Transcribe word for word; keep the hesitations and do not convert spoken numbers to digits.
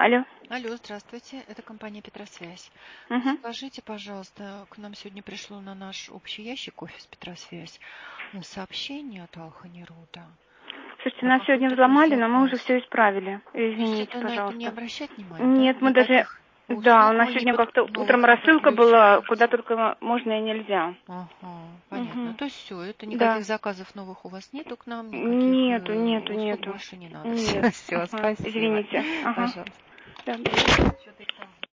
Алло. Алло, здравствуйте, это компания Петросвязь. Мгм. Скажите, пожалуйста, к нам сегодня пришло на наш общий ящик офис Петросвязь э, сообщение от Алха Неруда Слушайте, о нас сегодня каком-то взломали, но мы уже перезаказе. все исправили. То есть Извините, это на это не пожалуйста. обращать внимания, да? Нет, мы даже... Никаких Да, у услуг нас мы не сегодня под... как-то утром новых не рассылка была, подключаем. куда только можно и нельзя. Ага, понятно. Угу. То есть все, это Да. никаких заказов новых у вас нету к нам, никаких Нету, э, нету, услуг нету. больше не надо. Нет. Все, все, Ага. спасибо. Извините. Ага. Пожалуйста. Да.